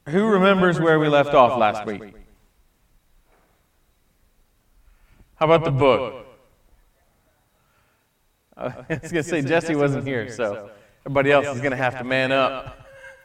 Who remembers where we left off last week? How about the book? I was going to say Jesse wasn't here, so everybody else is going to have to man up.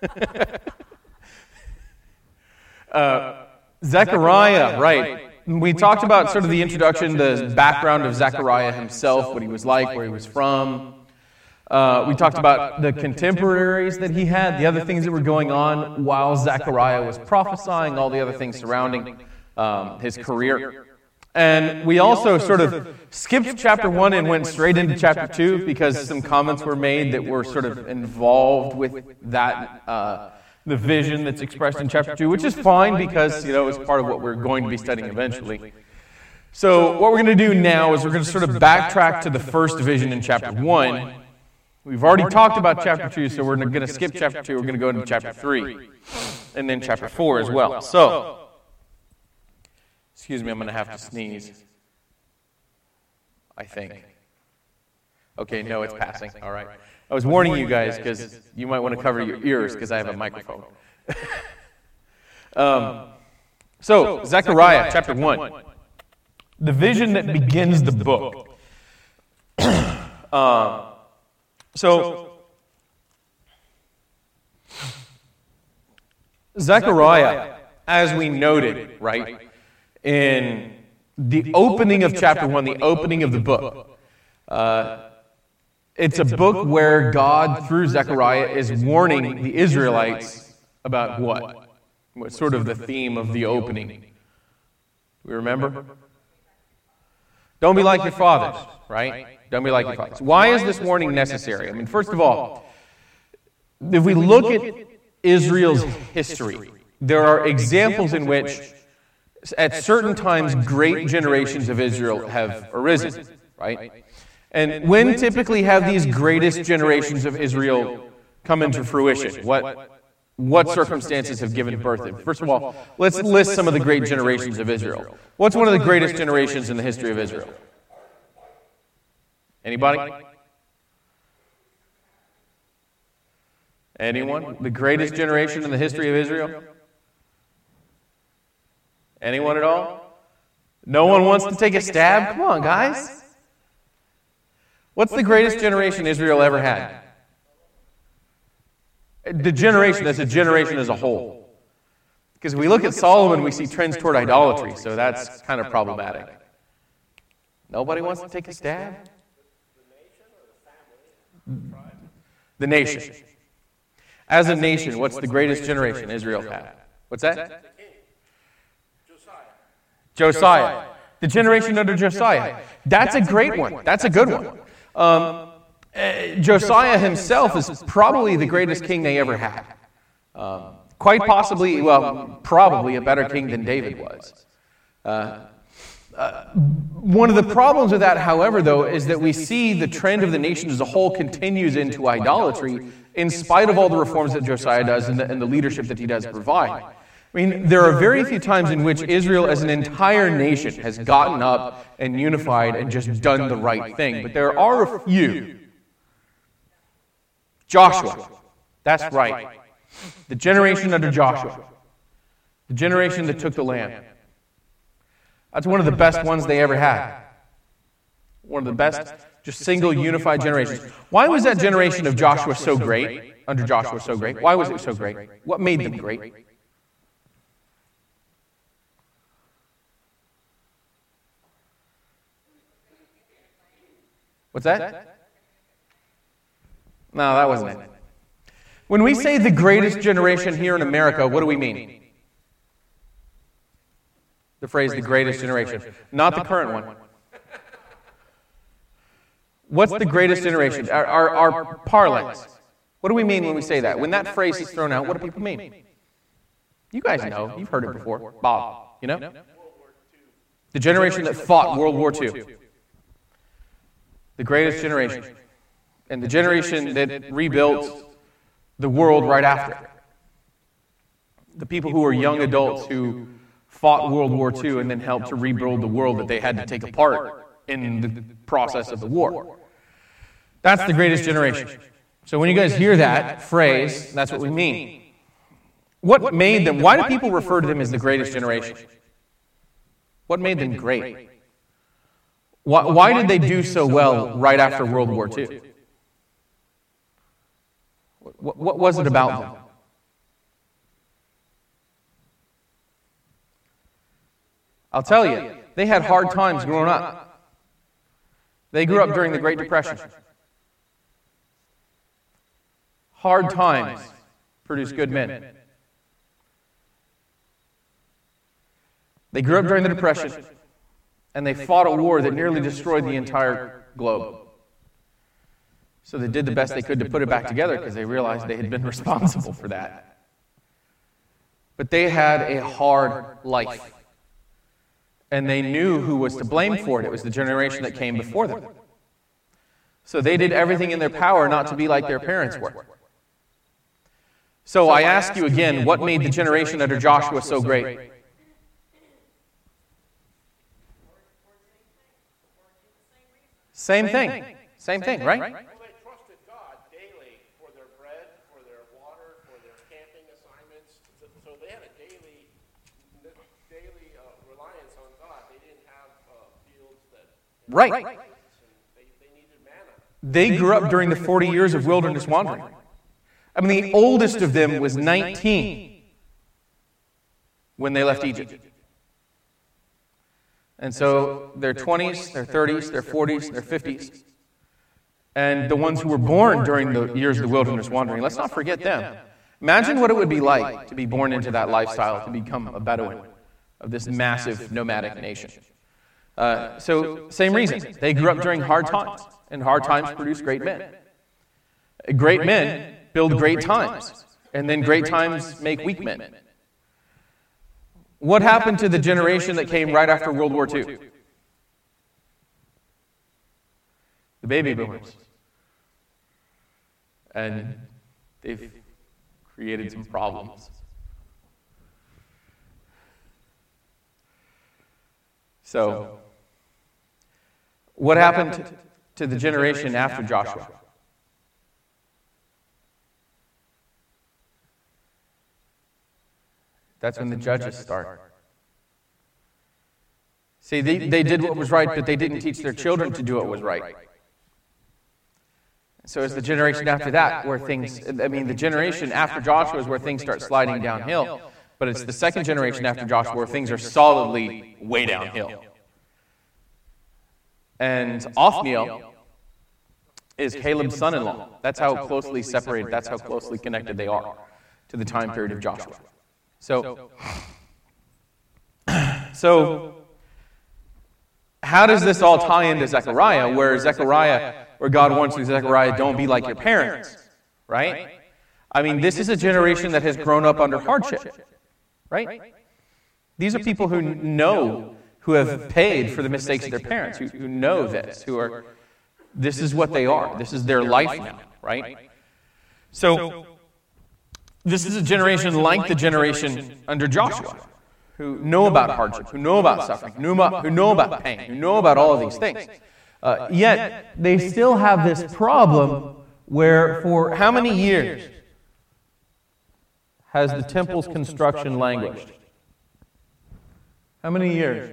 Zechariah, right. We talked about sort of the introduction, the background of Zechariah himself, what he was like, where he was from. We talked about the contemporaries that he had, the other things that were going on while Zechariah was prophesying, all the other things surrounding his career. And we also sort of skipped chapter 1 and went straight into chapter 2 because some comments were made that were sort of involved with that, the vision that's expressed in chapter 2, which is fine because, it's part of what we're going to be studying eventually. So what we're going to do now is we're going to sort of backtrack to the first vision in chapter 1. We've already talked about chapter 2, so we're going to skip chapter 2. We're going to go into chapter 3 and then chapter 4 as well. So, excuse me, I'm going to have to sneeze. I think. Okay, no, it's passing. All right. I was warning you guys because you might want to cover your ears because I have a microphone. So, Zechariah, chapter 1. The vision that begins the book. So, Zechariah, as we noted, right, in the opening of chapter 1, the opening of the book, it's a book where God, through Zechariah, is warning the Israelites about what? What's sort of the theme of the opening? We remember? Don't be like your fathers, right? Don't be like your fathers. Why is this warning necessary? I mean, first of all, if we look at Israel's history, there are examples in which, at certain times, great generations of Israel have arisen, right? And when typically have these greatest generations of Israel come into fruition? What circumstances have given birth to? First of all, let's list some of the great generations of Israel. What's one of the greatest generations in the history of Israel? Anybody? Anyone? The greatest generation in the history of Israel? Anyone at all? No one wants to take a stab? Come on, guys. What's the greatest generation Israel ever had? The generation as a generation as a whole. Because if we look at Solomon, we see trends toward idolatry, so that's kind of problematic. Nobody wants to take a stab? The nation. As a nation, what's the greatest generation Israel had? What's that? Josiah. The generation under Josiah. That's a great one. That's a good one. Josiah himself is probably the greatest king they ever had. Quite possibly, probably a better king than David was. One of the problems with that, however, though, is that we see the trend of the nation as a whole continues into idolatry in spite of all the reforms that Josiah does and the leadership that he does provide. I mean, there are very few times in which Israel as an entire nation has gotten up and unified and just done the right thing. But there are a few. Joshua. That's right. The generation under Joshua. The generation that took the land. That's one of the best ones they ever had. One of the best, just single unified generations. Why was that generation of Joshua so great? Under Joshua so great? Why was it so great? What made them great? What's that? No, that wasn't it. When we say the greatest generation here in America, what do we mean? The phrase the greatest generation. Not the current one. What's the greatest generation? Our parlance. What do we mean when we say that? When that phrase is thrown out, what do people mean? You guys know. You've heard it before. Bob, you know? The generation that fought World War II. The greatest generation. And the generation that rebuilt the world right after it. The people who were young adults who fought World War II and then helped to rebuild the world that they had to take apart in the process of the war. That's the greatest generation. So when you guys hear that phrase, that's what we mean. What made them, why do people refer to them as the greatest generation? What made them great? Why did they do so well right after World War II? What was it about them? I'll tell you, they had hard times growing up. They grew up during the Great Depression. Hard times produce good men. They grew up during the Depression, and they fought a war that nearly destroyed the entire globe. So they did the best they could to put it back together because they realized they had been responsible for that. But they had a hard life. And they knew who was to blame for it. It was the generation that came before them. So they did everything in their power not to be like their parents were. So I ask you again, what made the generation under Joshua so great? Same thing. Same thing, right? Well, they trusted God daily for their bread, for their water, for their camping assignments. So they had a daily reliance on God. They didn't have fields that... Right. They needed manna. They grew up during the 40 years of wilderness wandering. I mean, the oldest of them was 19 when they left Egypt. And so their 20s, their 30s, their 40s, their 50s. And the ones who were born during the years of the wilderness wandering, let's not forget them. Imagine what it would be like to be born into that lifestyle, to become a Bedouin of this massive nomadic nation. So, same reason. They grew up during hard times, and hard times produce great men. Great men build great times, and then great times make weak men. What happened to the generation that came right after World War II? The baby boomers. And they've created some problems. So, what happened to the generation after Joshua? That's when the judges start. See, they did what was right, but they didn't teach their children to do what was right. So it's the generation after that where the generation after Joshua is where things start sliding downhill, but it's the second generation after Joshua where things are solidly way downhill. And Othniel is Caleb's son-in-law. That's how closely separated, that's how closely connected they are to the time period of Joshua. So how does this all tie into Zechariah, where God warns Zechariah, don't be like your parents, right? I mean, this is a generation that has grown up under hardship, right? These are people who have paid for the mistakes of their parents, who know this, this is what they are. This is their life now, right? So this is a generation like the generation under Joshua, who know about hardship, who know about suffering, who know about pain, who know about all of these things. Yet, they still have this problem where for how many years has the temple's construction languished? How many years?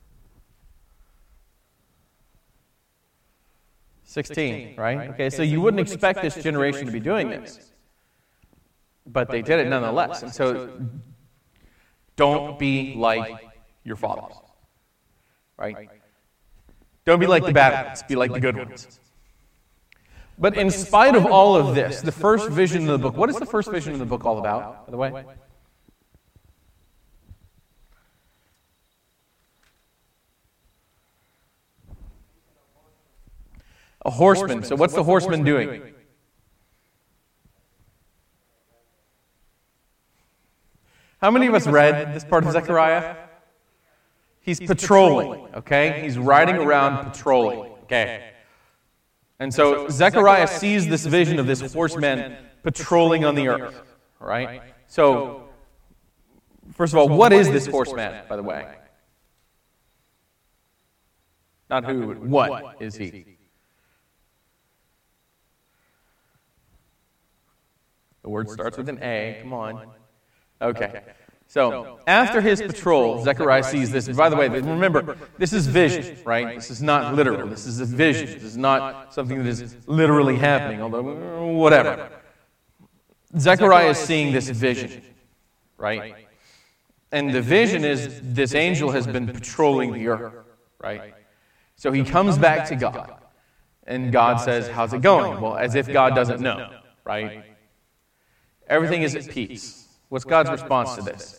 16, right? Okay, so you wouldn't expect this generation to be doing this. But they did it nonetheless. And so, don't be like your fathers. Right? Don't be like the bad ones. Be like the good ones. But in spite of all of this, the first vision of the book, what is the first vision of the book all about, by the way? A horseman. So what's the horseman doing? How many of us read this part of Zechariah? He's patrolling, okay? He's riding around patrolling, okay? And so Zechariah sees this vision of this horseman patrolling on the earth, right? So, first of all, what is this horseman, by the way? Not who, what is he? The word starts with an A, come on. Okay. So, after his patrol, Zechariah sees this. By the way, remember, this is vision, right? This is not literal. This is a vision. This is not something that is literally happening, although, whatever. Zechariah is seeing this vision, right? And the vision is this angel has been patrolling the earth, right? So he comes back to God, and God says, how's it going? Well, as if God doesn't know, right? Everything is at peace. What's God's response to this?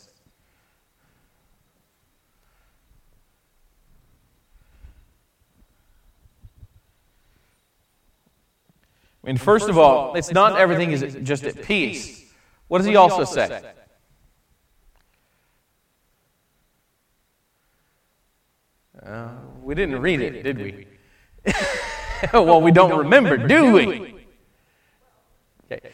I mean, first of all, it's not everything is just at peace. What does he also say? We didn't read it, did we? Well, we don't remember, do we? Okay.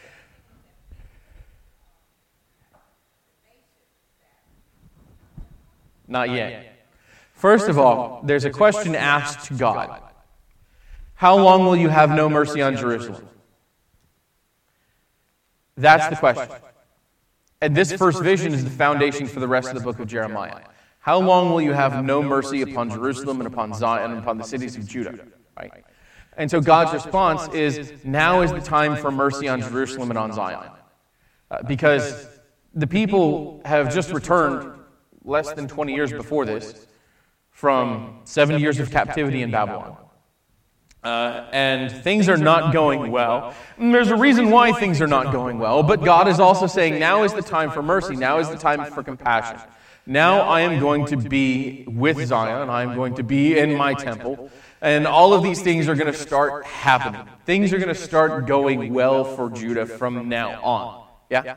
Not yet. First of all, there's a question asked to God. How long will you have no mercy on Jerusalem? That's the question. And this first vision is the foundation for the rest of the book of Jeremiah. How long will you have no mercy upon Jerusalem and upon Zion and upon the cities of Judah? Right? And so God's response is, now is the time for mercy on Jerusalem and on Zion. Because the people have just returned less than 20 years before this from 70 years of captivity in Babylon. And things are not going well. And there's a reason why things are not going well, but God is also saying, now is the time for mercy. Now is the time for compassion. Now I am going to be with Zion. I am going to be in my temple. And all of these things are going to start happening. Things are going to start going well for Judah from now on. Yeah?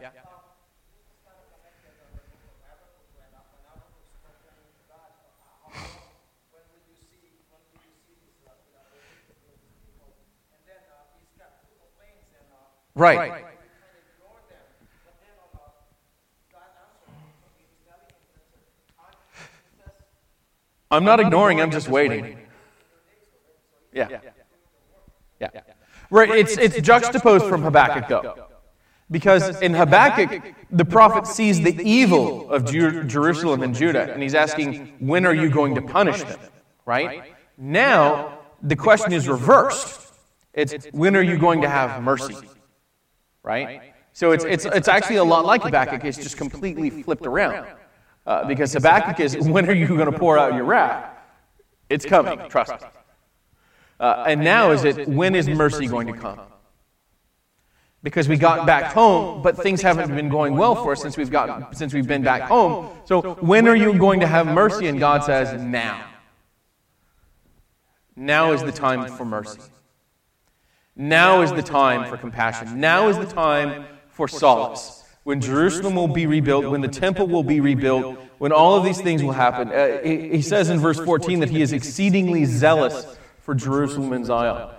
Right. I'm not ignoring, I'm just waiting. Yeah. Right, it's juxtaposed from Habakkuk, though. Because in Habakkuk, the prophet sees the evil of Jerusalem and Judah, and he's asking, when are you going to punish them? Right? Now, the question is reversed. It's, when are you going to have mercy? Right? So it's actually a lot like Habakkuk. It's just completely flipped around. Because Habakkuk is, when are you going to pour out your wrath? It's coming, trust me. And now is it, when is mercy going to come? Because we got back home, but things haven't been going well for us since we've been back home. So when are you going to have mercy? And God says, now. Now is the time for mercy. Now is the time for compassion. Now is the time for solace. When Jerusalem will be rebuilt, when the temple will be rebuilt, when all of these things will happen. He says in verse 14 that he is exceedingly zealous for Jerusalem and Zion.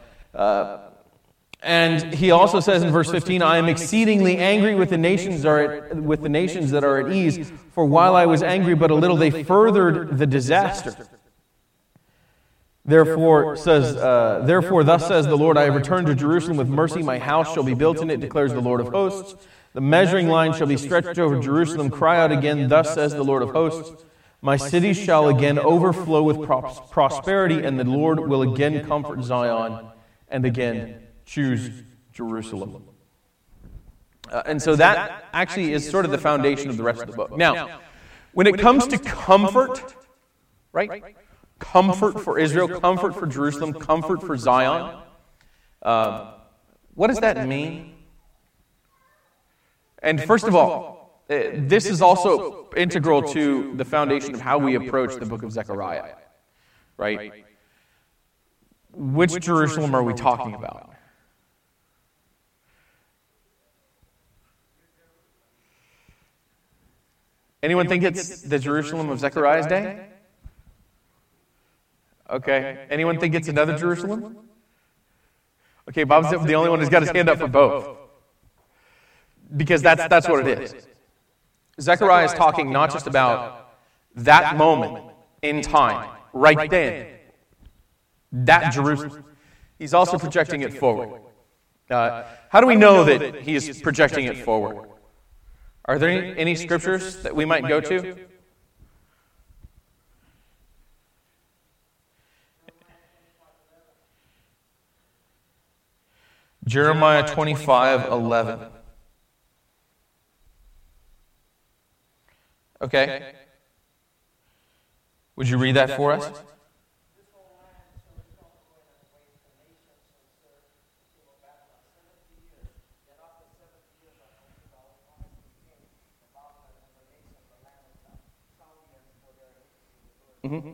And he also says in verse 15, I am exceedingly angry with the nations that are at ease, for while I was angry but a little, they furthered the disaster. Therefore, thus says the Lord, I have returned to Jerusalem with mercy. My house shall be built in it, declares the Lord of hosts. The measuring line shall be stretched over Jerusalem. Cry out again, thus says the Lord of hosts. My cities shall again overflow with prosperity, and the Lord will again comfort Zion and again choose Jerusalem. And so that actually is sort of the foundation of the rest of the book. Now, when it comes to comfort, right? Comfort for Israel, comfort for Jerusalem, comfort for Zion. What does that mean? And first of all, this is also integral to the foundation of how we approach the book of Zechariah. Right? Which Jerusalem are we talking about? Anyone think it's the Jerusalem of Zechariah's day? Okay. Anyone think it's another Jerusalem? Okay, Bob's the only one who's got his hand up for both. Because that's what it is. Zechariah is talking not just about that moment in time, right then, that Jerusalem. He's also projecting it forward. How do we know that he is projecting it forward? Are there any scriptures that we might go to? Jeremiah 25:11. Okay. Would you read that for us? Mm-hmm.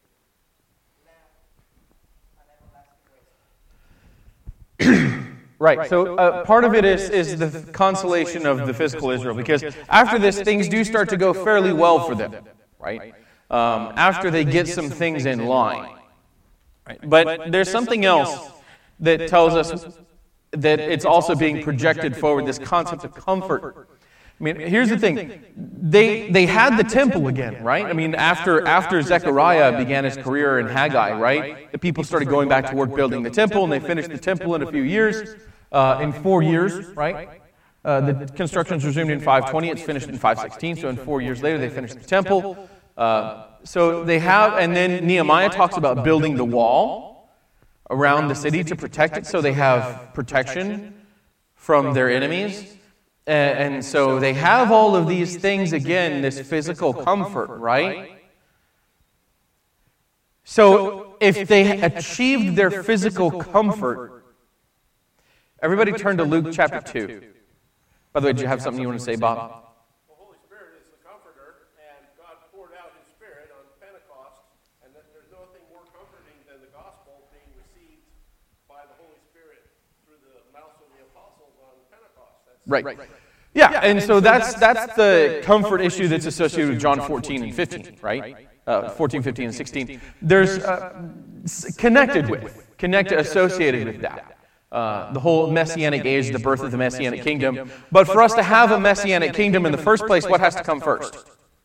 Right, so part of it is the consolation of the physical Israel, because after this, things do start to go fairly well for them, right? After they get some things in line. Right? But there's something else that tells us that it's also being projected forward, this concept of comfort. I mean, here's the thing. They had the temple again, right? I mean, after Zechariah began his career in Haggai, right? The people started going back to work building the temple, and they finished the temple in a few years, in 4 years, right? The construction's resumed in 520, it's finished in 516, so in 4 years later they finished the temple. So they have, and then Nehemiah talks about building the wall around the city to protect it, so they have protection from their enemies. And so they have all of these things, again, this physical comfort, right? So if they achieved their physical comfort, everybody turn to Luke chapter 2. By the way, do you have something you want to say, Bob? The Holy Spirit is the comforter, and God poured out His Spirit on Pentecost, and that there's nothing more comforting than the gospel being received by the Holy Spirit through the mouths of the apostles on Pentecost. Right. Yeah, and so that's the comfort issue that's associated with John 14 and 15, right? 14, 15, and 16. There's associated with that. The whole Messianic age, the birth of the Messianic kingdom. But for us to have a Messianic kingdom in the first place, what has to come first?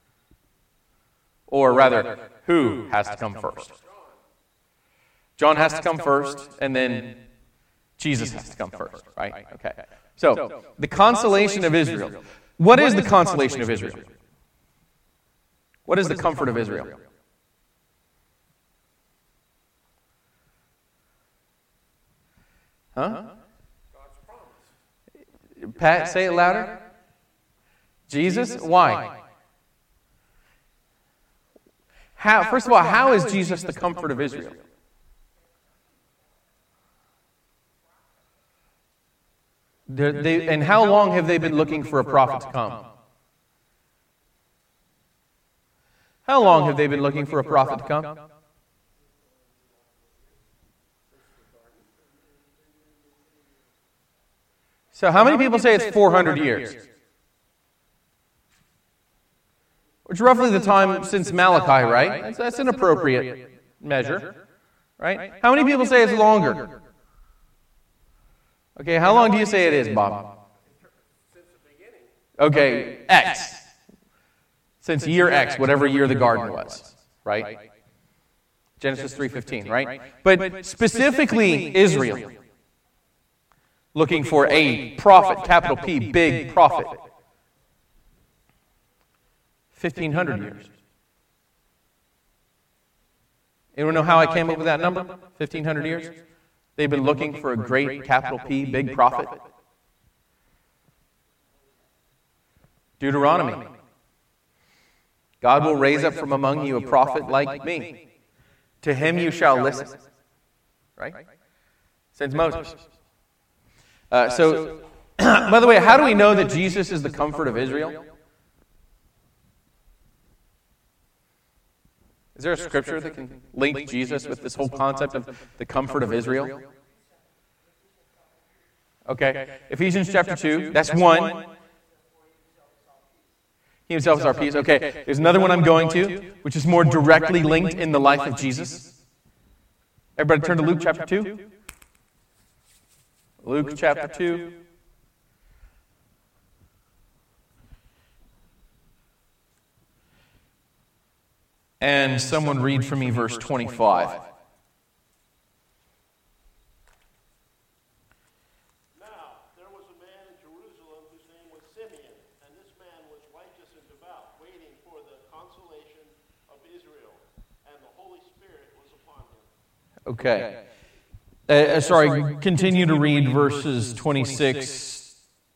Or rather, who has to come first? John has to come first, and then Jesus has to come first, right? Okay. So, the consolation of Israel. What is the consolation of Israel? What is the comfort of Israel? Huh? Pat, say it louder. Jesus? Why? How? First of all, how is Jesus the comfort of Israel? And how long have they been looking for a prophet to come? How long have they been looking for a prophet to come? So how many people say it's 400 years? Which is roughly the time since Malachi, right? That's an appropriate measure, right? How many people say it's longer? Okay, how long do you say it is, Bob? Since the beginning. Okay, X. Since year X, whatever year the garden was, right? Genesis 3:15, right? But specifically Israel, looking for a prophet, capital P, big prophet. 1,500 years. Anyone know how I came up with that number? 1,500 years? They've been looking for a great, capital P, big prophet. Deuteronomy. God will raise up from among you a prophet like me. To him you shall listen. Right? Since Moses. So, by the way, how do we know that Jesus is the comfort of Israel? Is there a scripture that can link Jesus with this whole concept of the comfort of Israel? Okay, Ephesians chapter 2, that's one. He himself is our peace. Okay, there's another one I'm going to, which is more directly linked in the life of Jesus. Everybody turn to Luke chapter 2. Luke chapter 2. And someone read for me verse 25. Now, there was a man in Jerusalem whose name was Simeon, and this man Israel, and the Holy Spirit was upon him. Okay. Sorry, continue to read verses 26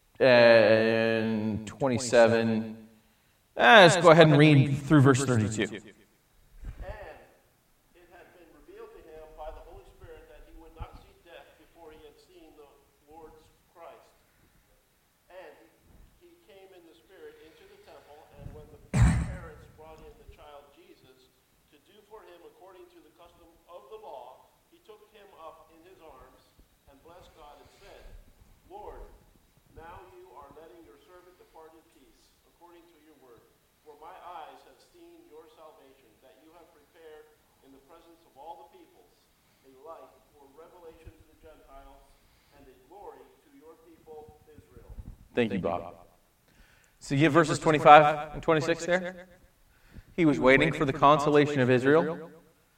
and 27. Let's go ahead and read through verse 32. Thank you, Bob. So you have verses 25 and 26 there? He was waiting for the consolation of Israel,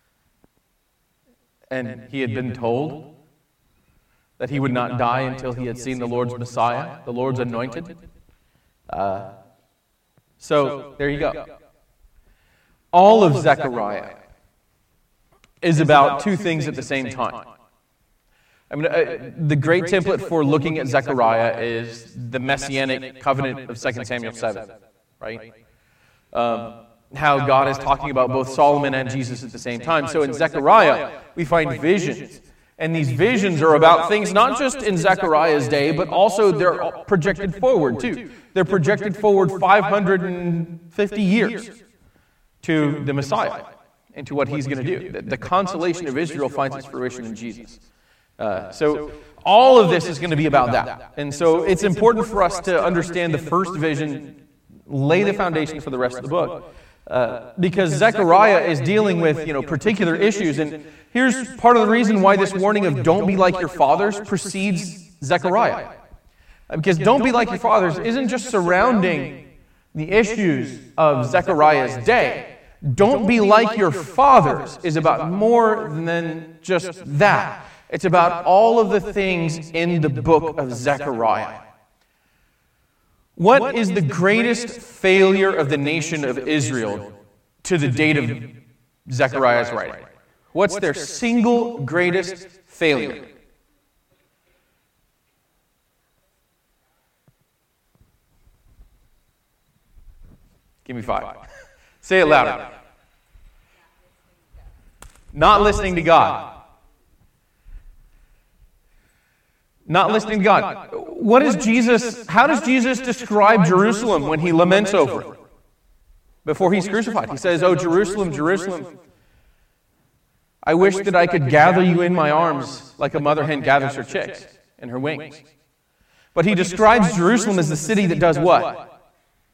and he had been told that he would not die until he had seen the Lord's Messiah, the Lord's anointed. So there you go. All of Zechariah is about two things at the same time. I mean, the great template for looking at Zechariah is the Messianic covenant of 2 Samuel 7, right? How God is talking about both Solomon and Jesus at the same time. So in Zechariah, we find visions. And these visions are about things not just in Zechariah's day, but also they're projected forward, too. They're projected forward 550 years to the Messiah and to what he's going to do. The consolation of Israel finds its fruition in Jesus. So all of this is going to be about that. And so it's important for us to understand the first vision, lay the foundation for the rest of the book. Because Zechariah is dealing with, particular issues. And here's part of the reason why this warning of don't be like your fathers precedes Zechariah. Because don't be like your fathers isn't just surrounding the issues of Zechariah's day. Don't be like your fathers is about more than just that. It's about all of the things in the book of Zechariah. What is the greatest failure of the nation of Israel to the date of Zechariah's writing? What's their single greatest failure? Give me 5. Say it louder. Not listening to God. Not listening to God. How does Jesus describe Jerusalem when he laments over it? Before he's crucified. He says, "Oh, Jerusalem, Jerusalem, I wish that I could gather you in my arms like a mother hen gathers her chicks in her wings." But he describes Jerusalem as the city that does what?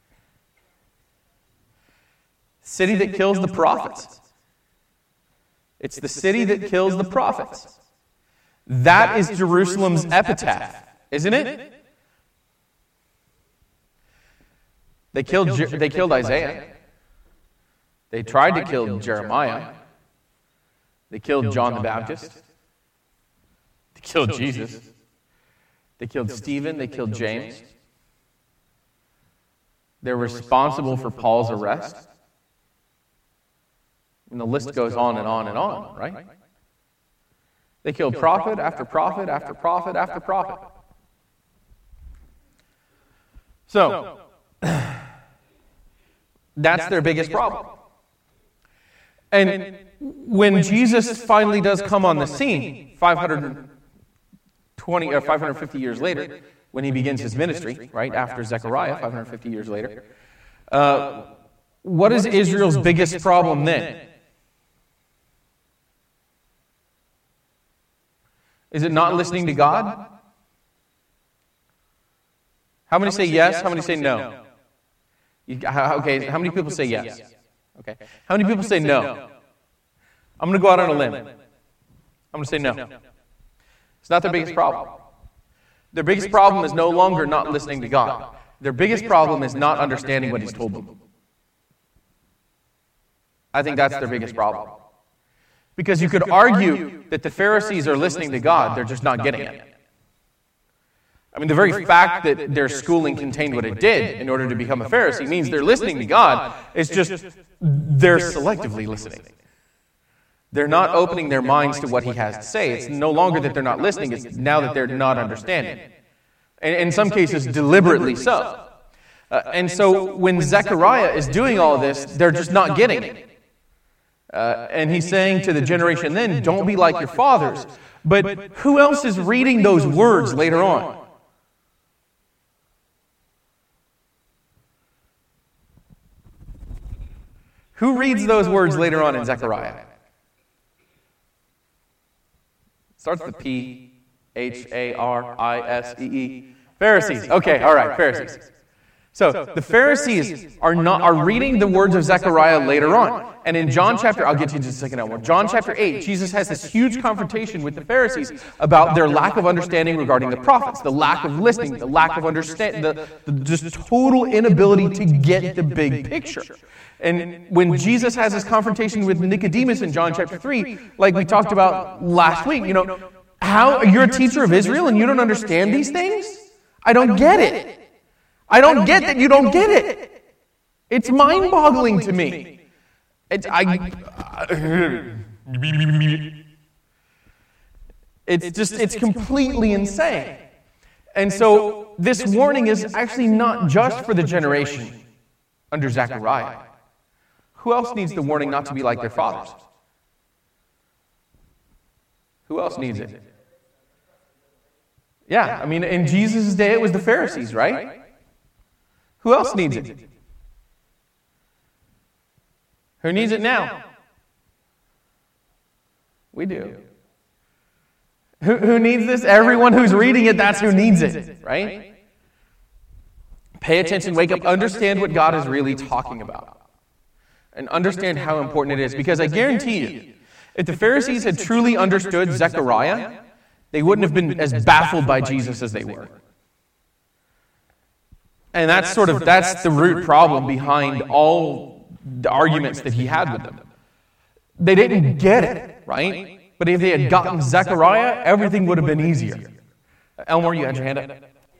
City that kills the prophets. It's the city that kills the prophets. That is Jerusalem's epitaph, isn't it? They killed Isaiah. They tried to kill Jeremiah. They killed John the Baptist. They killed Jesus. They killed Stephen. They killed James. They're responsible for Paul's arrest. And the list goes on and on and on, right? They killed prophet after prophet after prophet after prophet. So, that's their biggest problem. And when Jesus finally does come on the scene, 520 or 550 years later, when he begins his ministry, right after Zechariah, 550 years later, what is Israel's biggest problem then? Is it not listening to God? How many say yes? How many say no? Okay, how many people say yes? Okay. How many people say no? I'm going to go out on a limb. I'm going to say no. It's not their biggest problem. Their biggest problem is no longer not listening to God. Their biggest problem is not understanding what he's told them. I think that's their biggest problem. Because you could argue that the Pharisees are listening to God, they're just not getting it. I mean, the very fact that their schooling contained what it did in order to become a Pharisee means they're listening to God. It's just they're selectively listening. They're not opening their minds to what he has to say. It's no longer that they're not listening, it's now that they're not understanding. And in some cases, deliberately so. And so when Zechariah is doing all of this, they're just not getting it. And he's saying to the generation then, don't be like your fathers. But who else is reading those words later on? Who reads those words later on in Zechariah? Starts with P, H-A-R-I-S-E-E. Pharisees. Okay, all right, Pharisees. So the Pharisees are reading the words of Zechariah later on. And in John chapter, I'll get to you in just a second. John chapter 8, Jesus has this huge confrontation with the Pharisees about their lack of understanding regarding the prophets, the lack of listening, the lack of understanding, the just total inability to get the big picture. And when Jesus has this confrontation with Nicodemus in John chapter 3, like we talked about last week, how you're a teacher of Israel and you don't understand these things? I don't get it. I don't get that you don't get it. It's mind-boggling to me. It's completely insane. And so this warning is actually not just for the generation under Zechariah. Who else needs the warning not to be like their fathers? Who else needs it? Yeah, I mean, in Jesus' day it was the Pharisees, right? Who else needs it? Who needs it now? We do. Who needs this? Everyone who's reading it, that's who needs it, right? Pay attention, wake up, understand what God is really talking about. And understand how important it is. Because I guarantee you, if the Pharisees had truly understood Zechariah, they wouldn't have been as baffled by Jesus as they were. And that's the root problem behind all the arguments that he had with them. They didn't get it, right? But if they had gotten Zechariah, everything would have been easier. Elmore, you had your hand up.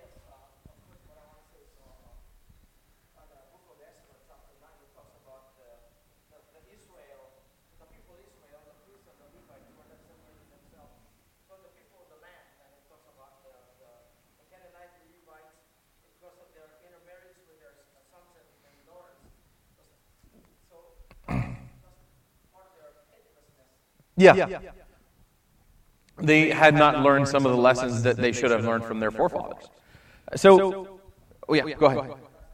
Yeah. They had not learned some of the lessons that they should have learned from their forefathers. So, go ahead.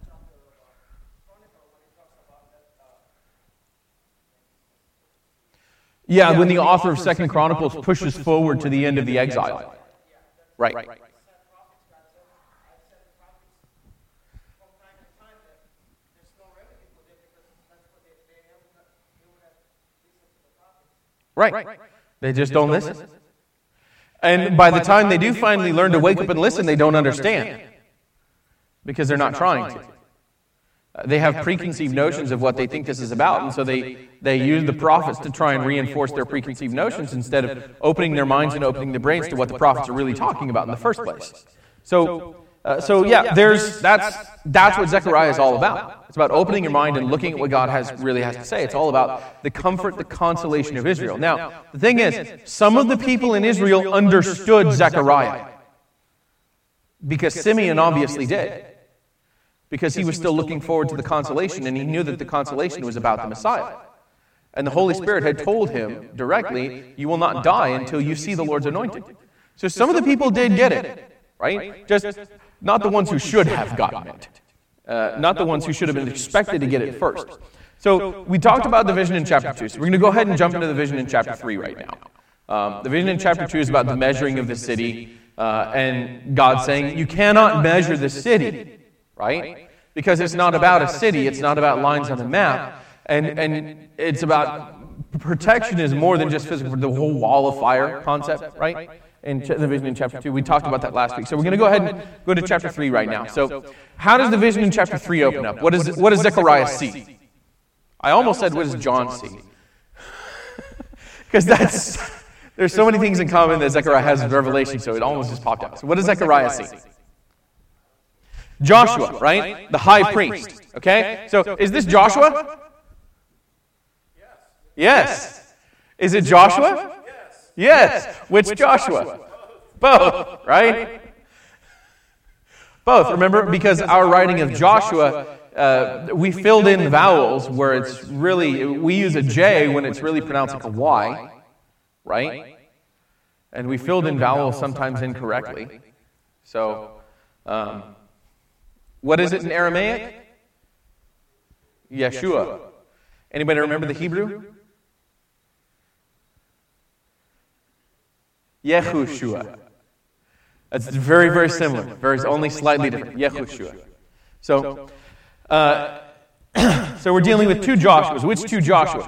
Yeah, when the author of 2 Chronicles pushes forward to the end of the exile. Right. Right. They just don't listen. And by the time they do finally learn to wake up and listen, they don't understand. Because they're not trying to. They have preconceived notions of what they think this is about, and so they use the prophets to try and reinforce their preconceived notions instead of opening their minds and opening their brains to what the prophets are really talking about in the first place. So that's what Zechariah is all about. It's about opening your mind and looking at what God really has to say. It's all about the comfort, the consolation of Israel. Now, the thing is, some of the people in Israel understood Zechariah because Simeon obviously did. Because he was still looking forward to the consolation, and he knew that the consolation was about the Messiah. And the Holy Spirit had told him directly, you will not die until you see the Lord's anointed. So some of the people did get it, right? Just not the ones who should have gotten it. Not the ones who should have been expected to get it first. So we talked about the vision in chapter 2. So we're going to go ahead and jump into the vision in chapter 3 right now. The vision in chapter 2 is about the measuring of the city, and God saying, you cannot measure the city. Right? Because it's not about a city, it's not about lines on a map, and it's about protection is more than just physical, the whole wall of fire concept, right? In the vision in chapter 2, we talked about that last week. So we're going to go ahead and go to chapter 3 right now. So how does the vision in chapter 3 open up? What does Zechariah see? I almost said, what does John see? Because there's so many things in common that Zechariah has in Revelation, so it almost just popped out. So what does Zechariah see? Joshua, right? The high priest. Okay? So is this Joshua? Yes. Is it Joshua? Yes. Which Joshua? Both, right? Both. Remember, because our writing of Joshua, we filled in vowels where it's really, we use a J when it's really pronounced like a Y, right? And we filled in vowels sometimes incorrectly. So, what is it in Aramaic? Yeshua. Anybody remember the Hebrew? Yehoshua. That's very, very similar. Very, only slightly different. Yehoshua. So, so we're dealing with two Joshuas. Which two Joshuas?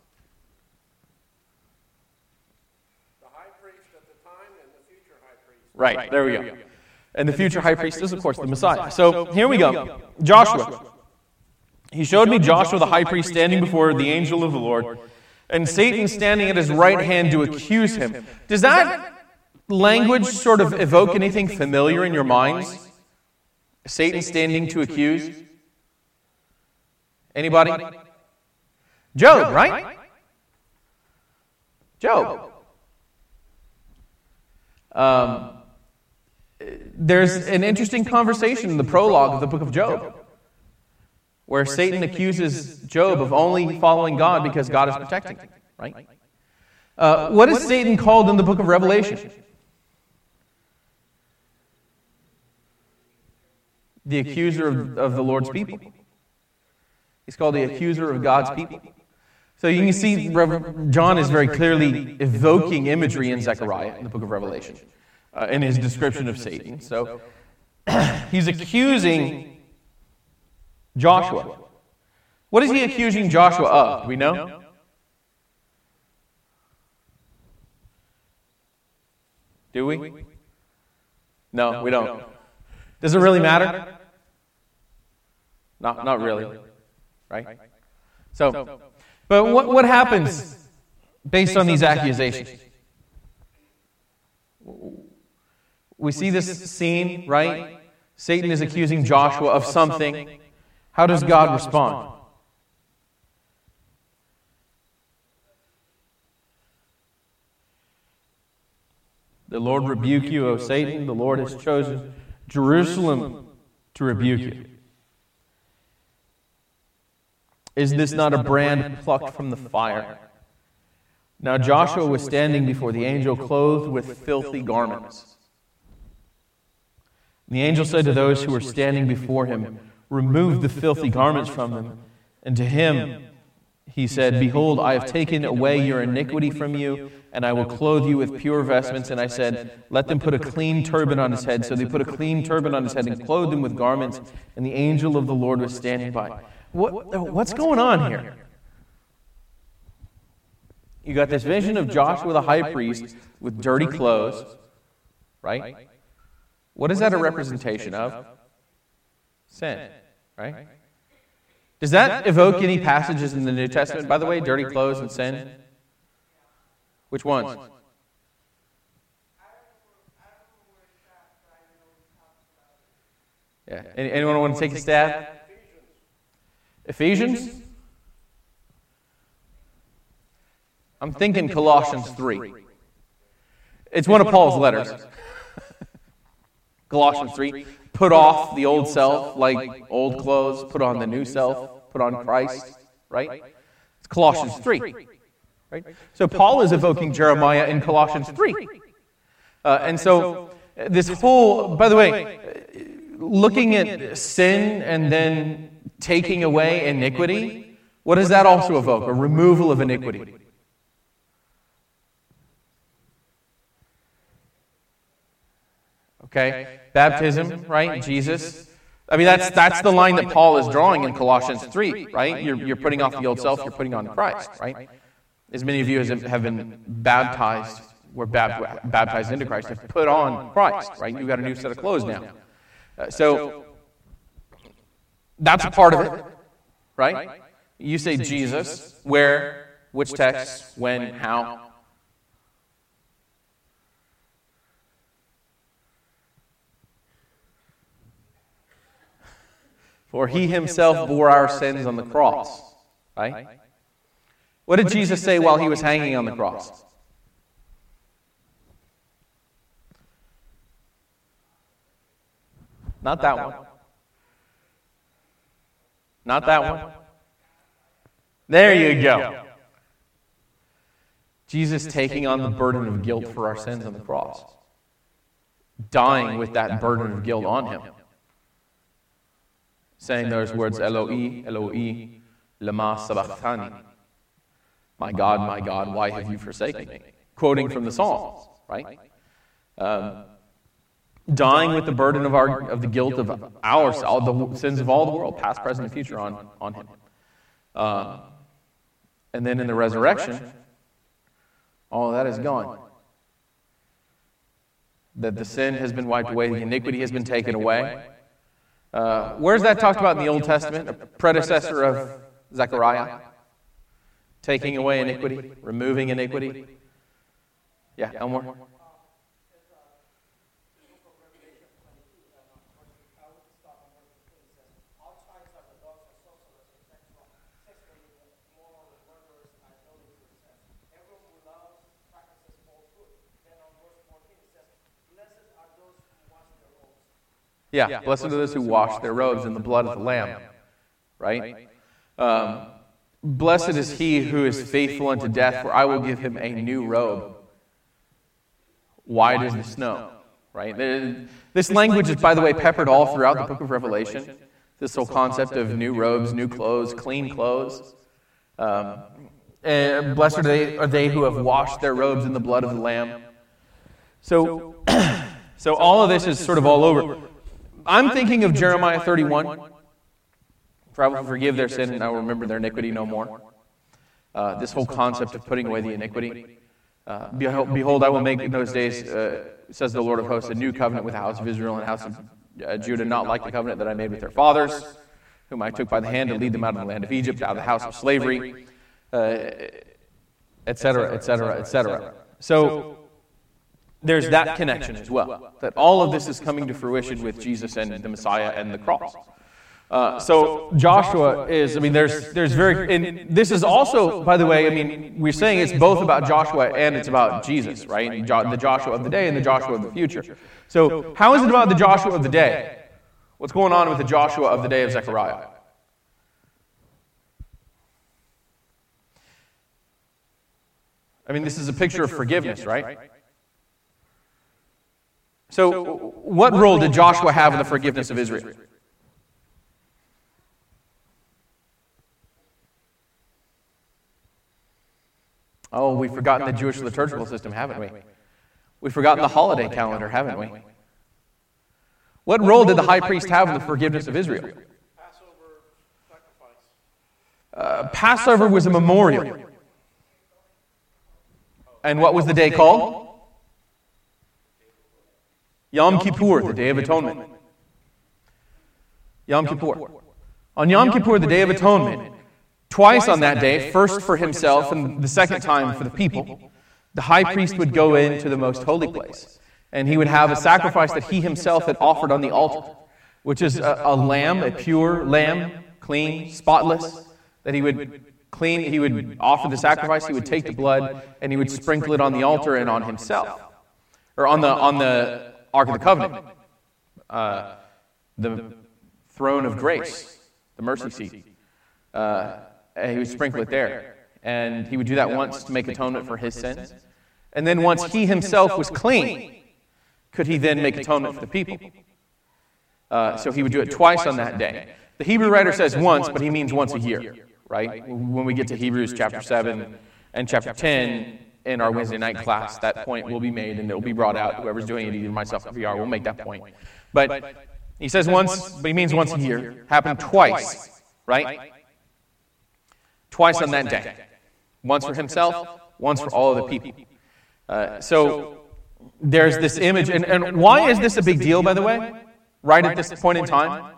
The high priest at the time and the future high priest. Right, there we go. And the future high priest is, of course, the Messiah. So here we go. Joshua. He showed me Joshua the high priest standing before the angel of the Lord, and Satan standing at his right hand to accuse him. Does that language sort of evoke anything familiar in your minds? Satan standing to accuse? Anybody? Job, right? Job. There's an interesting conversation in the prologue of the book of Job, where Satan accuses Job of only following God because God is protecting him, right? What is Satan called in the book of Revelation? The accuser of the Lord's people. He's called the accuser of God's people. So you can see John is very clearly evoking imagery in Zechariah in the book of Revelation, in his description of Satan. So he's accusing Joshua. What is he accusing Joshua of? Do we know? Do we? No, we don't. Does it really matter? Not really. Right? So, but what happens based on these accusations? We see this scene, right? Satan is accusing Joshua of something. How does God respond? The Lord rebuke you, O Satan. The Lord has chosen Jerusalem to rebuke you. Is this not a brand plucked from the fire? Now Joshua was standing before the angel clothed with filthy garments. And the angel said to those who were standing before him, "Remove the filthy garments from them." And to him he said, "Behold, I have taken away your iniquity from you, and I will clothe you with pure vestments." And I said, "Let them put a clean turban on his head." So they put a clean turban on his head and clothed him with garments, and the angel of the Lord was standing by. What's going on here? You got this vision of Joshua the high priest with dirty clothes, right? What is that a representation of? Sin, right? Does that evoke any passages in the New Testament? By the way, dirty clothes and sin? Which ones? Yeah. Anyone want to take a stab? Ephesians? I'm thinking Colossians 3. It's one of Paul's letters. Colossians 3. Put off the old self like old clothes. Put on the new self. Put on Christ. Right? It's Colossians 3. Right? So Paul is evoking Jeremiah in Colossians 3. And so this whole, by the way, looking at sin and then taking away iniquity, what does that also evoke? A removal of iniquity. Okay? Baptism, right? Jesus. I mean, that's the line that Paul is drawing in Colossians 3, right? You're putting off the old self, you're putting on Christ, right? As many of you as have been baptized, were baptized into Christ, have put on Christ, right? You've got a new set of clothes now. So that's a part of it, right? You say Jesus, where, which text, when, how? For he himself bore our sins on the cross. Right? What did Jesus say while he was hanging on the cross? Not that one. Not that one. There you go. Jesus taking on the burden of guilt for our sins on the cross. Dying with that burden of guilt on him. Saying those words, Eloi, Eloi, lama sabachthani. My God, why have you forsaken me? Quoting from the Psalms, right? Dying with the burden of the guilt of the sins of all the world, past, present, and future, on him. And then in the resurrection, all of that is gone. That the sin has been wiped away, the iniquity has been taken away. Where's that talked about in the Old Testament? A predecessor of Zechariah? Taking away iniquity, removing iniquity. Yeah, Elmore? Yeah, blessed are those who wash their robes in the blood of the Lamb. Right? Blessed is he who is faithful unto death, for I will give him a new robe, white as the snow. Right? This language is, by the way, peppered all throughout the book of Revelation. This whole concept of new robes, new clothes, clean clothes. And blessed are they who have washed their robes in the blood of the Lamb. So all of this is sort of all over. I'm thinking of Jeremiah 31. For I will forgive their sin and I will remember their iniquity no more. This whole concept of putting away the iniquity. Behold, I will make in those days, says the Lord of hosts, a new covenant with the house of Israel and the house of Judah, not like the covenant that I made with their fathers, whom I took by the hand to lead them out of the land of Egypt, out of the house of slavery, etc., etc., etc. So there's that connection as well, that all of this is coming to fruition with Jesus and the Messiah and the cross. So Joshua is, there's very, and this is also, by the way, we're saying it's both about Joshua and it's about Jesus, right? The Joshua of the day and the Joshua of the future. So how is it about the Joshua of the day? What's going on with the Joshua of the day of Zechariah? This is a picture of forgiveness, right? So what role did Joshua have in the forgiveness of Israel? Oh, we've forgotten the Jewish liturgical system, haven't we? We've forgotten the holiday calendar, haven't we? What role did the high priest have in the forgiveness of Israel? Passover sacrifice. Passover was a memorial. And what was the day called? Yom Kippur, the Day of Atonement. Yom Kippur. On Yom Kippur, the Day of Atonement, twice on that day, first for himself and the second time for the people, the high priest would go into the most holy place. And he would have a sacrifice that he himself had offered on the altar, which is a lamb, a pure lamb, clean, spotless, that he would clean. He would offer the sacrifice, he would take the blood, and he would sprinkle it on the altar and on himself. Or on the Ark of the Covenant, the throne of grace, the mercy seat. He would sprinkle it there. And he would do that once to make atonement for his sins. And then once he himself was clean, could he then make atonement for the people? So he would do it twice on that day. The Hebrew writer says once, but he means once a year, right? When we get to Hebrews chapter 7 and chapter 10, in our Wednesday night class, that point will be made and it will be brought out. Whoever's doing it, either myself or VR, will make that point. But he says once, but he means once a year. Happened twice, right? Twice on that day. Once for himself, once for all of the people. So there's this image. And why is this a big deal, by the way? Right at this point in time?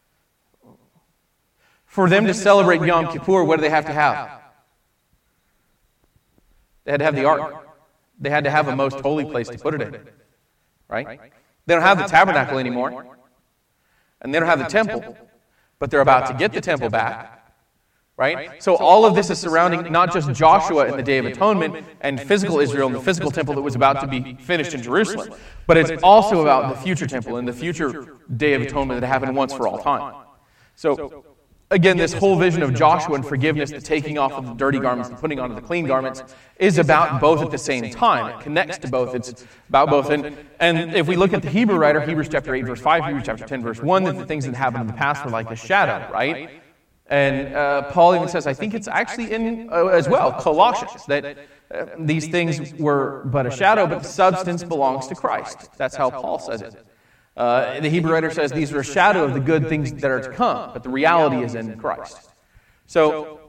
For them to celebrate Yom Kippur, what do they have to have? They had to have the ark. They had to have a most holy place to put it in. Right? They don't have the tabernacle anymore. And they don't have the temple. but they're about to get the temple back. Right? So all of this is surrounding not just Joshua in the Day of Atonement and physical Israel and the physical temple that was about to be finished in Jerusalem, but it's also about the future temple and the future Day of Atonement that happened once for all time. So, again, this whole vision of Joshua and forgiveness, the taking off of the dirty garments and putting on the clean garments, is about both at the same time. It connects to both. It's about both. And if we look at the Hebrew writer, Hebrews chapter 8, verse 5, Hebrews chapter 10, verse 1, that the things that happened in the past were like a shadow, right? And Paul even says, I think it's actually in, as well, Colossians, that these things were but a shadow, but the substance belongs to Christ. That's how Paul says it. The Hebrew writer says these are a shadow of the good things that are to come, but the reality is in Christ. So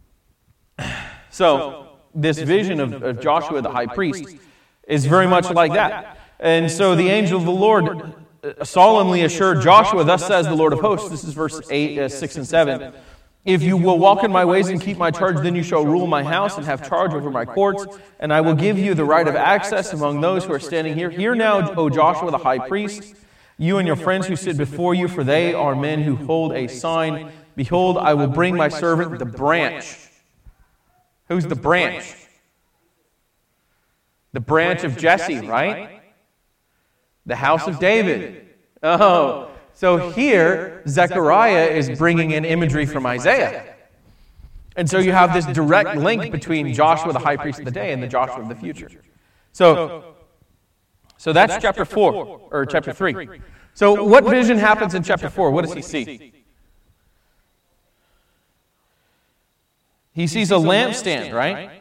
this vision of Joshua the high priest is very much like that. And so the angel of the Lord solemnly assured Joshua, thus says the Lord of hosts, this is verse 6 and 7, if you will walk in my ways and keep my charge, then you shall rule my house and have charge over my courts, and I will give you the right of access among those who are standing here. Hear now, O Joshua the high priest, you and your friends who sit before you, for they are men who hold a sign. Behold, I will bring my servant the branch. Who's the branch? The branch of Jesse, right? The house of David. Oh, so here, Zechariah is bringing in imagery from Isaiah. And so you have this direct link between Joshua, the high priest of the day, and the Joshua of the future. So that's chapter 4, or chapter 3. So what vision happens in chapter 4? What does he see? He sees a lampstand, right?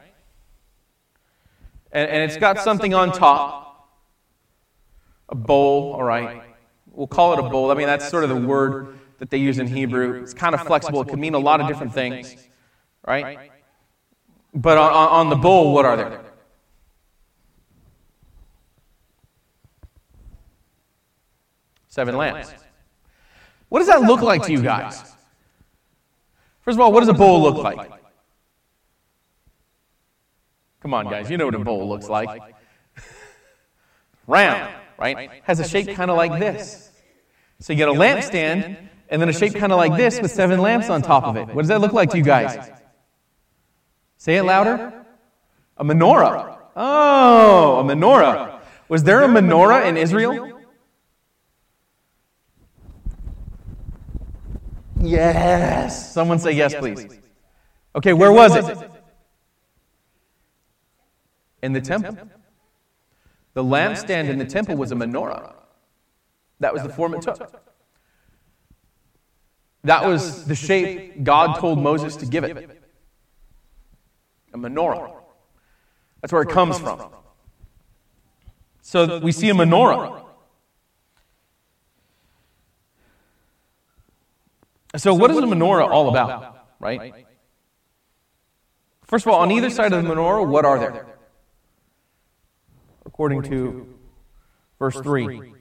And it's got something on top. A bowl, all right. We'll call it a bowl. I mean, that's sort of the word that they use in Hebrew. It's kind of flexible. It can mean a lot of different things, right? But on the bowl, what are there? 7 lamps. What does that look like to you guys? First of all, what does a bowl look like? Come on, guys. You know what a bowl looks like. Round, right? Has a shape kind of like this. So you get a lampstand, and then a shape kind of like this with 7 lamps on top of it. What does that look like to you guys? Say it louder. A menorah. Oh, a menorah. Was there a menorah in Israel? Yes. Someone say yes, please. Okay, where was it? In the temple. The lampstand in the temple was a menorah. That was the form it took. That was the shape God told Moses to give it. A menorah. That's where it comes from. So we see a menorah. So what is a menorah all about, right? First of all, on either side of the menorah, what are there? According to verse 3.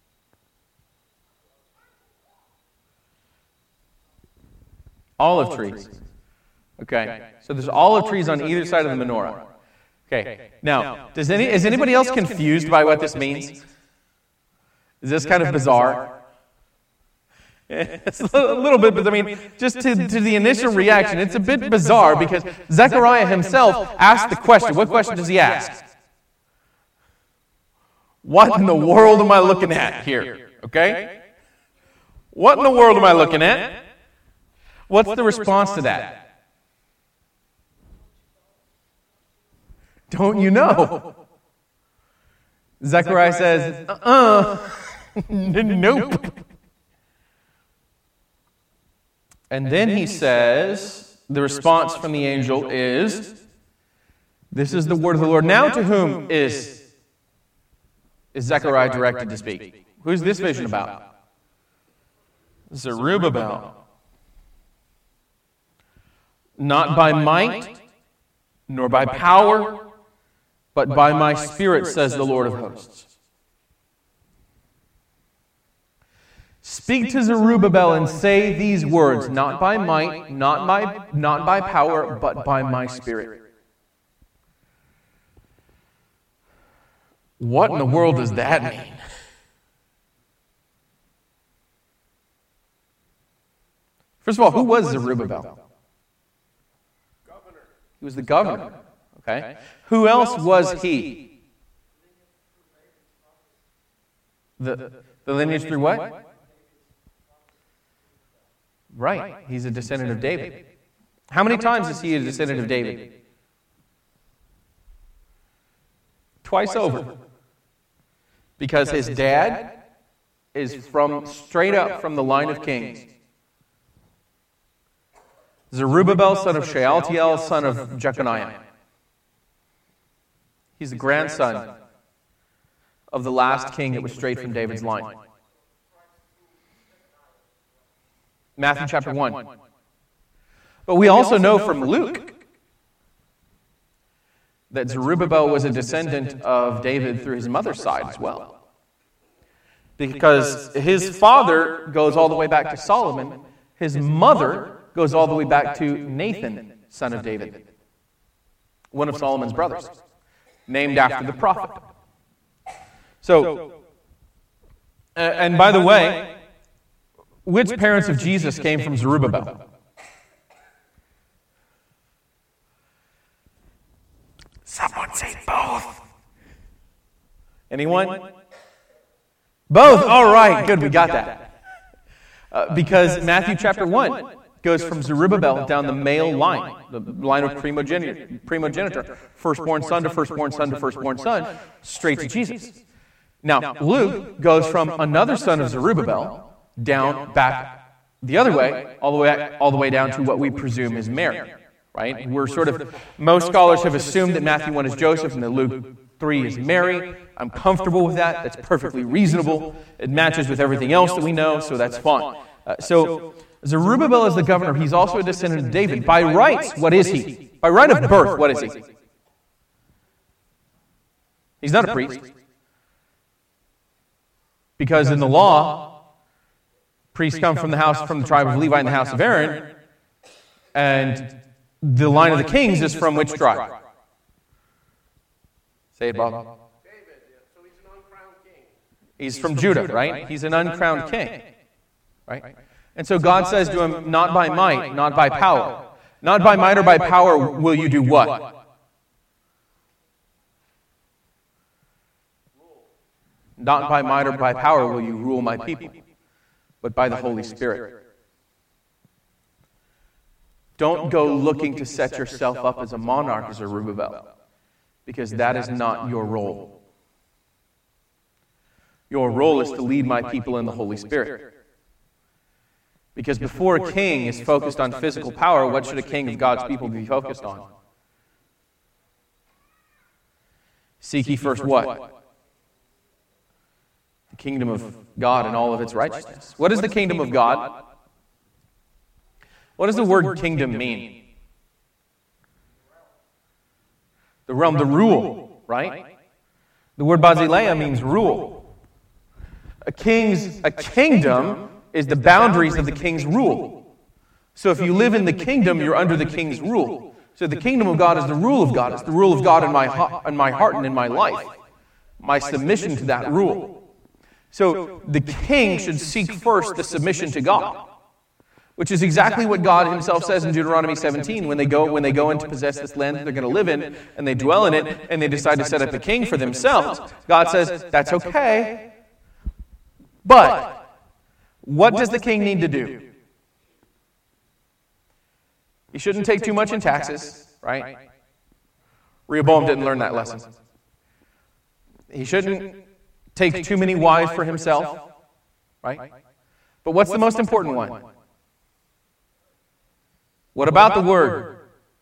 Olive trees. Okay, so there's olive trees on either side of the menorah. Okay, now, is anybody else confused by what this means? Is this kind of bizarre? It's a little bit, but I mean, just to the initial reaction, it's a bit bizarre because Zechariah himself asked the question. What question does he ask? What in the world am I looking at here? Okay? What in the world am I looking at? What's the response to that? Don't you know? Zechariah says, nope. And then he says, the response from the angel is, this is the word of the Lord. Now to whom is Zechariah directed to speak? Who's this vision about? Zerubbabel. Not by might, nor by power, but by my Spirit, says the Lord of hosts. Speak to Zerubbabel and say these words, not by might, not by power, but by my Spirit. What in the world does that mean? First of all, who was Zerubbabel? Governor. He was the governor. Okay. Who else was he? The lineage through what? Right. He's a descendant of David. How many times is he a descendant of David? Twice over. Because his dad is straight up from the line of kings. Zerubbabel, son of Shealtiel, son of Jeconiah. He's the grandson of the last king that was straight from David's line. Matthew chapter 1. But we also know from Luke that Zerubbabel was a descendant of David through his mother's side as well. Because his father goes all the way back to Solomon. His mother goes all the way back to Nathan, son of David, one of Solomon's brothers, named after the prophet. So, and by the way, which parents of Jesus came from Zerubbabel? Someone say both. Anyone? Both. All right, good, we got that. Because Matthew chapter 1 goes from Zerubbabel down the male line, the line of primogeniture, firstborn son to firstborn son to firstborn son, straight to Jesus. Now, Luke goes from another son of Zerubbabel down back the other way, all the way down to what we presume is Mary, right? Most scholars have assumed that Matthew 1 is Joseph and that Luke 3 is Mary. I'm comfortable with that. That's perfectly reasonable. It matches with everything else that we know, so that's fine. So Zerubbabel is the governor. He's also a descendant of David. By rights, what is he? By right of birth, what is he? He's not a priest. Because in the law, priests come from the tribe of Levi and the house of Aaron, and the line of the kings is from which tribe? Say it, Bob. David, so he's an uncrowned king. He's from Judah, right? He's an uncrowned king, right? And so God says to him, not by might, not by power. Not by might or by power will you do what? Not by might or by power will you rule my people, but by the Holy Spirit. Don't go looking to set yourself up as a monarch, as a Zerubbabel, because that is not your role. Your role is to lead my people in the Holy Spirit. Because before a king is focused on physical power, what should a king of God's people be focused on? Seek ye first what? The kingdom of God and all of its righteousness. What is the kingdom of God? What does the word kingdom mean? The realm, the rule, right? The word basileia means rule. A kingdom is the boundaries of the king's rule. So if you live in the kingdom, you're under the king's rule. So the kingdom of God is the rule of God. It's the rule of God in my heart and in my life. My submission to that rule. So the king should seek first the submission to God, which is exactly what God himself says in Deuteronomy 17 when they go in to possess this land that they're going to live in, and they dwell in it, and they decide to set up a king for themselves. God says, that's okay, but what does the king need to do? He shouldn't take too much in taxes, right? Rehoboam didn't learn that lesson. He shouldn't take too many wives for himself, right? But what's the most important one? What about the word?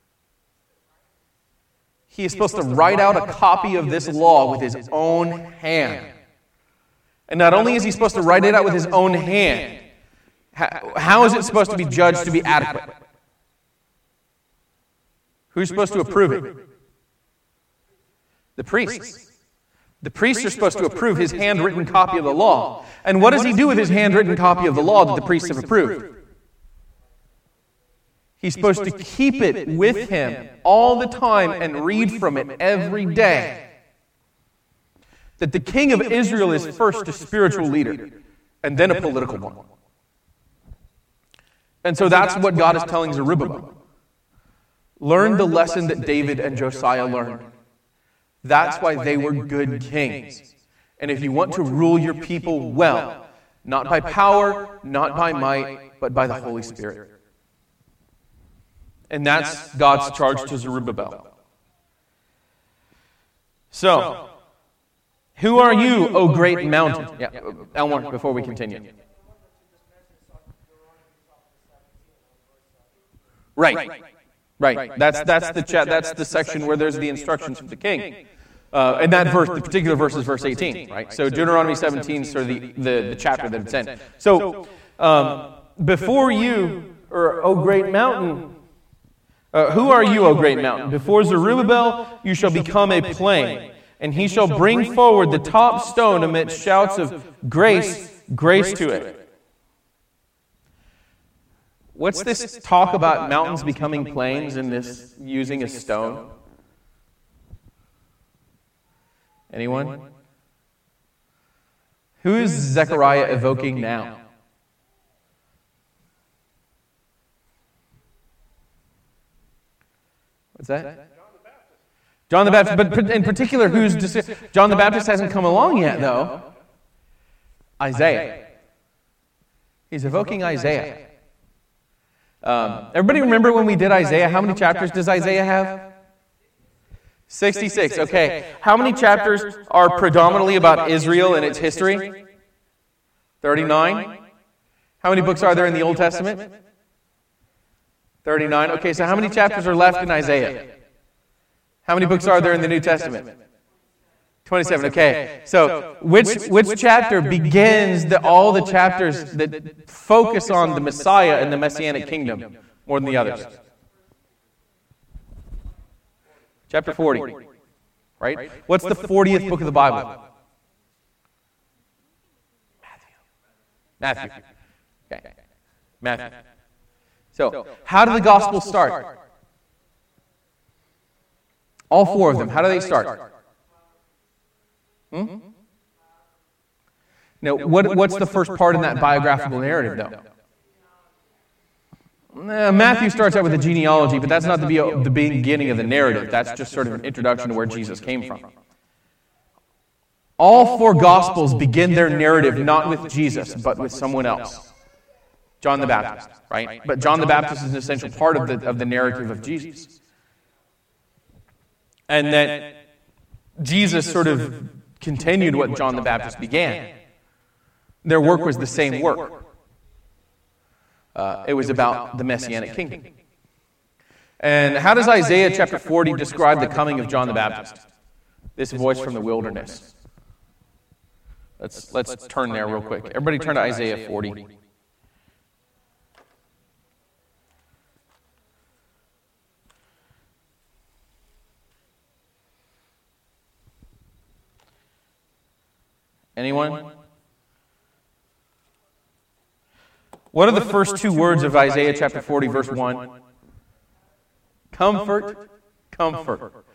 He is supposed to write out a copy of this law with his own hand. And not only is he supposed to write it out with his own hand, how is it supposed to be judged to be adequate? Who's supposed to approve it? The priests. The priests are supposed to approve his handwritten copy of the law. And what does he do with his handwritten copy of the law that the priests have approved? He's supposed to keep it with him all the time and read from it every day. That the king of Israel is first a spiritual leader and then a political one. And so that's what God is telling Zerubbabel. Learn the lesson that David and Josiah learned. That's why they were good kings. And if you want to rule your people well, not by power, not by might, but by the Holy Spirit. And that's God's charge to Zerubbabel. So, who are you, O great mountain? Yeah, Elmore, before we continue. Right. That's the section where there's the instructions from the king. And that verse, the particular verse is verse 18, right? So Deuteronomy 17 is sort of the chapter that it's in. So, before you, or O great mountain, who are you, O great mountain? Before Zerubbabel you shall become a plain, and he shall bring forward the top stone amidst shouts of grace, grace to it. What's this talk about mountains becoming plains and this using a stone? Anyone? Who is Zechariah evoking now? What's that? John the Baptist. But in particular, John the Baptist hasn't come along yet, though. Isaiah. He's evoking Isaiah. Everybody remember when we did Isaiah? How many chapters does Isaiah have? 66. Okay. How many chapters are predominantly about Israel and its history? 39. How many books are there in the Old Testament? 39. Okay, so how many chapters are left in Isaiah? How many books are there in the New Testament? 27. Okay, so which chapter begins all the chapters that focus on the Messiah and the Messianic kingdom more than the others? Chapter 40. Right? What's the 40th book of the Bible? Matthew. Okay. Matthew. So, how do the Gospels start? All four of them. How do they start? Now, what's the first part in that biographical narrative, though? Matthew starts out with a genealogy, but that's not the beginning of the narrative. That's just sort of an introduction to where Jesus came from. All four Gospels begin their narrative not with Jesus, but with someone else. John the Baptist, right? But John the Baptist is an essential part of the narrative of Jesus. And that Jesus sort of continued what John the Baptist began. Their work was the same work. It was about the Messianic kingdom. And how does Isaiah chapter 40 describe the coming of John the Baptist? This voice from the wilderness. Let's turn there real quick. Everybody turn to Isaiah 40. Anyone? What are the first two words of Isaiah chapter 40, verse 1? Comfort, comfort.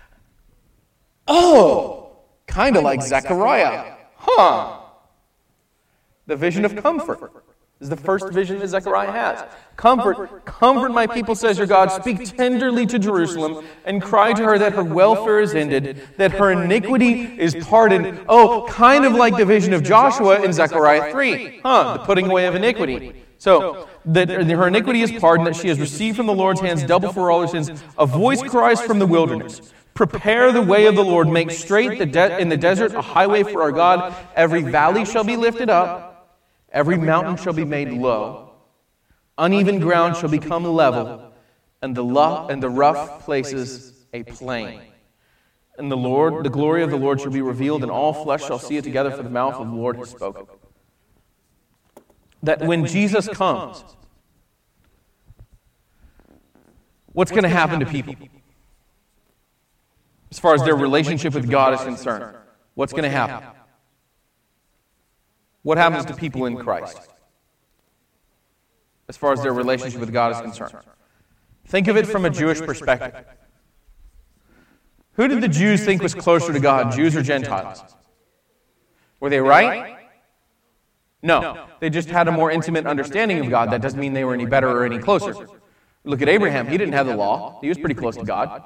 Oh, kind of like Zechariah. Huh. The vision of comfort is the first vision that Zechariah has. Comfort, comfort my people, says your God. Speak tenderly to Jerusalem and cry to her that her welfare is ended, that her iniquity is pardoned. Oh, kind of like the vision of Joshua in Zechariah 3. The putting away of iniquity. So, that her iniquity is pardoned, that she has received from the Lord's hands double for all her sins. A voice cries from the wilderness, prepare the way of the Lord, make straight in the desert a highway for our God. Every valley shall be lifted up, every mountain shall be made low, uneven ground shall become level, and the rough places a plain. And the glory of the Lord shall be revealed, and all flesh shall see it together, for the mouth of the Lord has spoken. That when Jesus comes, what's going to happen to people? As far as their relationship with God is concerned, what's going to happen? What happens to people in Christ? As far as their relationship with God is concerned. Think of it from a Jewish perspective. Who did the Jews think was closer to God, Jews or Gentiles? Were they right? No, they just had a more intimate understanding of God. That doesn't mean they were any better or any closer. Look at Abraham. He didn't have the law. He was pretty close to God.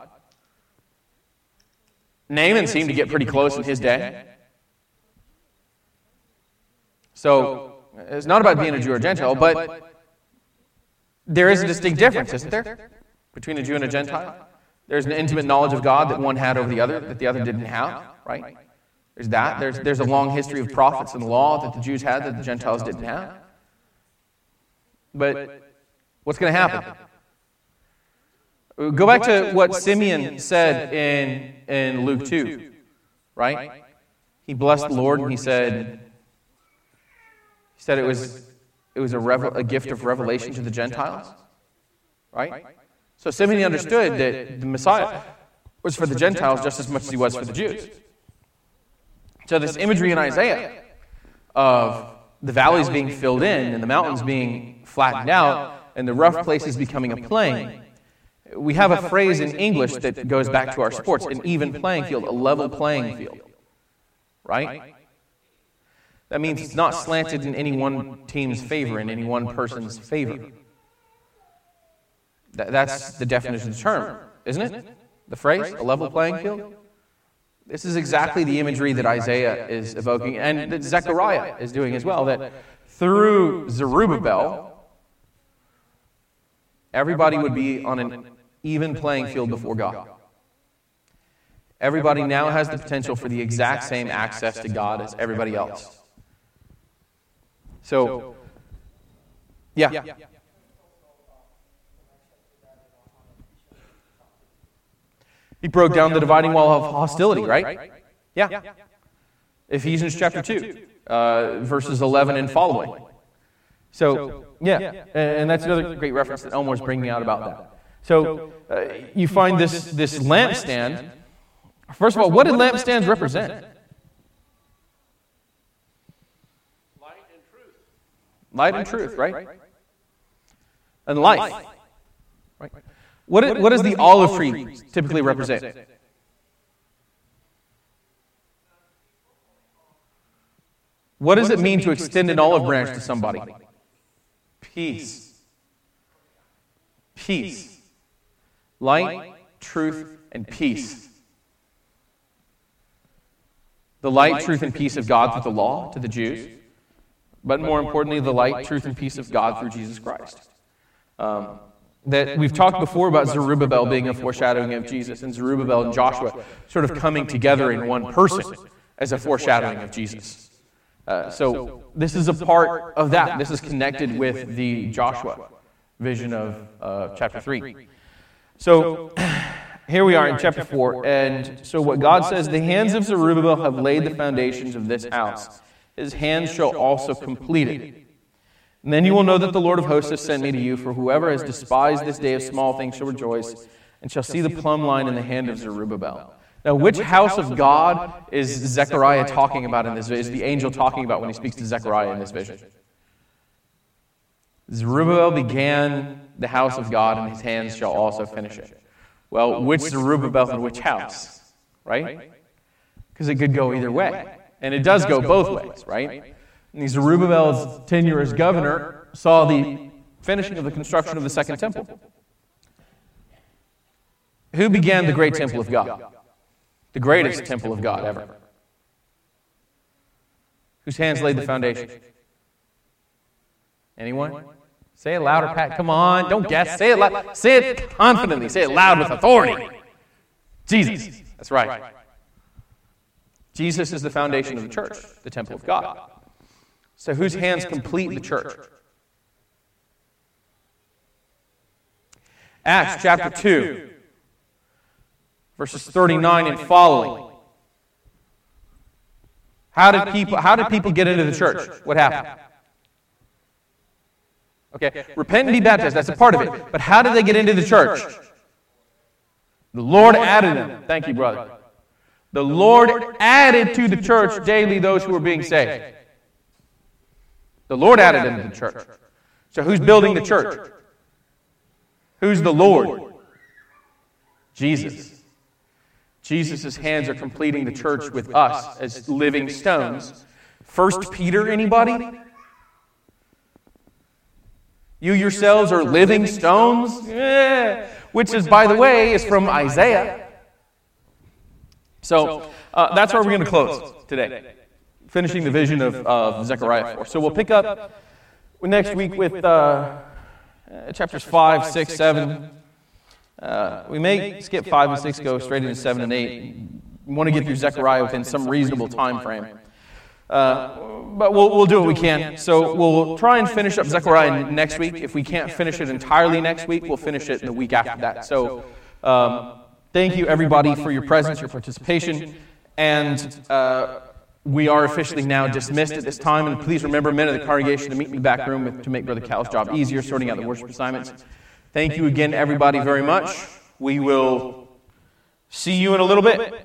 Naaman seemed to get pretty close in his day. So, it's not about being a Jew or Gentile, but there is a distinct difference, isn't there, between a Jew and a Gentile? There's an intimate knowledge of God that one had over the other, that the other didn't have, right? There's that. There's a long history of prophets and law that the Jews had that the Gentiles didn't have. But what's going to happen? Go back to what Simeon said in Luke 2, right? He blessed the Lord and he said it was a gift of revelation to the Gentiles, right? So Simeon understood that the Messiah was for the Gentiles just as much as he was for the Jews. So this imagery in Isaiah of the valleys being filled in and the mountains being flattened out and the rough places becoming a plain, we have a phrase in English that goes back to our sports, an even playing field, a level playing field, right? That means it's not slanted in any one team's favor, in any one person's favor. That's the definition of the term, isn't it? The phrase, a level playing field? This is exactly the imagery that Isaiah is evoking, and that Zechariah is doing as well, that through Zerubbabel, everybody would be on an even playing field before God. Everybody now has the potential for the exact same access to God as everybody else. So, yeah. He broke down the dividing wall of hostility, right? Yeah. Ephesians chapter 2, verses 11 and following. So, yeah, and that's another great reference that Elmore's bringing out about that. So, you find this lampstand. First of all, what did lampstands represent? Light and truth, right? And life. Right? What does the olive tree typically represent? What does it mean to extend an olive branch to somebody? Peace. Peace. Light, truth, and peace. The light, truth, and peace of God through the law to the Jews, but more importantly, the light, truth, and peace of God through Jesus Christ. That we've talked before about Zerubbabel being a foreshadowing of Jesus, and Zerubbabel and Joshua sort of coming together in one person as a foreshadowing of Jesus. So this is a part of that. This is connected with the Joshua vision of chapter 3. So here we are in chapter 4, and so what God says, the hands of Zerubbabel have laid the foundations of this house. His hands shall also complete it. And then you will know that the Lord of hosts has sent me to you, for whoever has despised this day of small things shall rejoice, and shall see the plumb line in the hand of Zerubbabel. Now, which house of God is Zechariah talking about in this vision? Is the angel talking about when he speaks to Zechariah in this vision? Zerubbabel began the house of God, and his hands shall also finish it. Well, which Zerubbabel and which house? Right? Because it could go either way. And it does go both ways, right? And Zerubbabel's tenure as governor saw the finishing of the construction of the second temple. Who began the great temple of God? The greatest temple of God ever. Whose hands laid the foundation? Anyone? Say it louder, Pat. Come on. Don't guess. Say it loud. Say it confidently. Say it loud with authority. Jesus. That's right. Jesus is the foundation of the church, the temple of God. So whose hands complete the church? Acts chapter 2, verses 39 and following. How did people get into the church? What happened? Okay, repent and be baptized, that's a part of it. But how did they get into the church? The Lord added them. Thank you, brother. The Lord added to the church daily those who were being saved. The Lord added them to the church. So who's building the church? Who's the Lord? Jesus. Jesus' hands are completing the church with us as living stones. 1 Peter, anybody? You yourselves are living stones, which is, by the way, is from Isaiah. So that's where we're going to close today, finishing the vision of Zechariah 4. So we'll pick up next week with chapters 5, 6, 7. We may skip 5 and 6, go straight into 7 and 8. We want to get through Zechariah within some reasonable time frame. But we'll do what we can. So we'll try and finish up Zechariah next week. If we can't finish it entirely next week, we'll finish it the week after that. So thank you, everybody, for your presence, your participation. And we are officially now dismissed at this time. And please remember, men of the congregation, to meet in the back room to make Brother Cal's job easier, sorting out the worship assignments. Thank you again, everybody, very much. We will see you in a little bit.